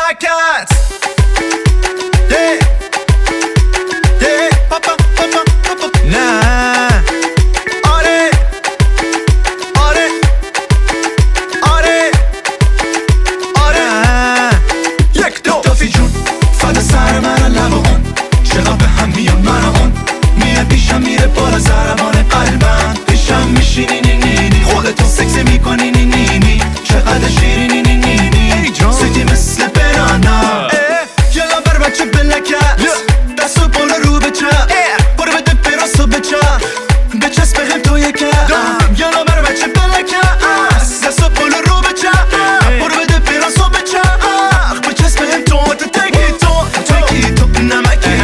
Cats. Yeah. Yeah. Papa. Nah. آره. یک دو تافی جون فدا سر من لب اون چقدر به هم میان من اون میه پیشم میره بالا ضربان قلبم پیشم میشینی نینی خودتو سکسی میکنی نینی چقدر شیرینی نینی سیدی مثل بنانا یلا بر بچه بلکت دستو بالا رو به چپ برو بده براسو به چپ بچسب به هم تو یکم یلا بر بچه بلکت دستو بالا رو به چپ برو بده براسو به چپ بچسب به هم تو تکی تو نمکی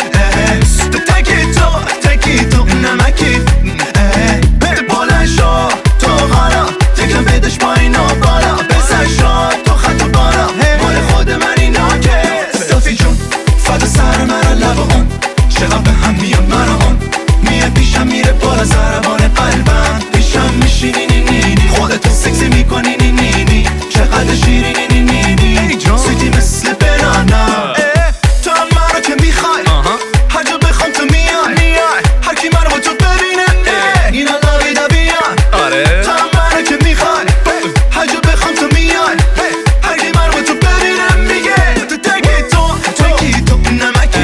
تکی تو نمکی بلند شو تو حالا یکم بدش پایین و بالا بزن شو تو خط و بالا مال خود من اینا که صافی جون فدا سر من لب اون چقدر به هم میان من اون میه پیشم میره بالا ضربان قلبم پیشم میشینی نینی خودتو سکسی میکنی نینی چقدر شیرینی نینی سیدی مثل بنانا تو هم منو که میخوای هر جا بخوام تو میای هر کی منو با تو ببینه اینا لاویدا بیان تو هم منو که میخوای هر جا بخوام تو میای هر کی منو با تو ببینه میگه تو تکی تو نمکی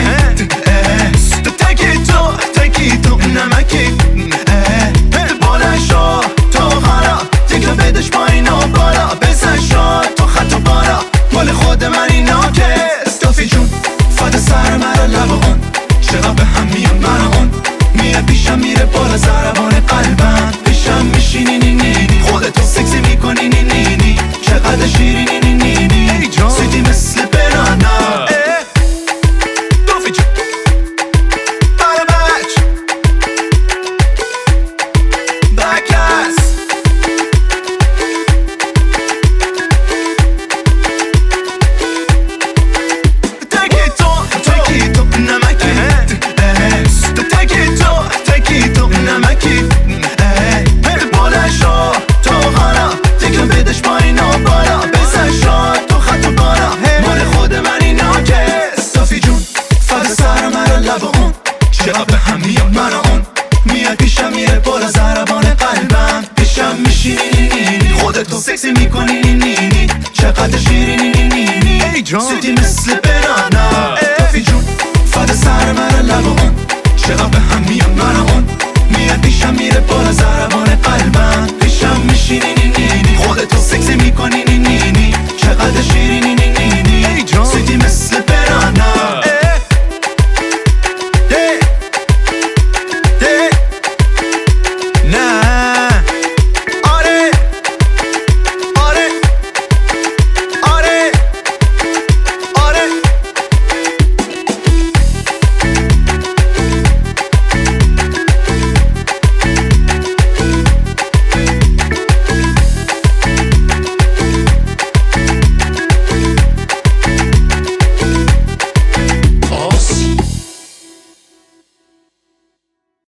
تکی تو نمکی بلند شو تو حالا یکم بدش پایین و بالا بزن شو تو خط و بالا مال خود من اینا که استافی جون فدا سر من لب اون چقدر به هم میان من اون میه پیشم میره بالا ضربان قلبم پیشم میشینی نینی خودتو سکسی میکنی نینی چقدر شیرینی نینی سیدی مثل بنانا استافی جون Cats. تکی تو نمکی تکی تو نمکی بلند شو تو حالا یکم بدش پایین و بالا بزن شو تو خط و بالا مال خود من اینا که صافی جون فدا سر من لب اون چقدر به هم میان من اون میاد پیشم میره بالا ضربان قلبم پیشم میشینی نینی خودتو سکسی میکنی نینی چقدر شیرینی نینی سیدی مثل بنانا تافی جون فدا سر من لب اون چقدر به هم میان من اون میاد پیشم میره بالا ضربان قلبم پیشم میشینی نینی خودتو سکسی میکنی نینی چقدر شیرینی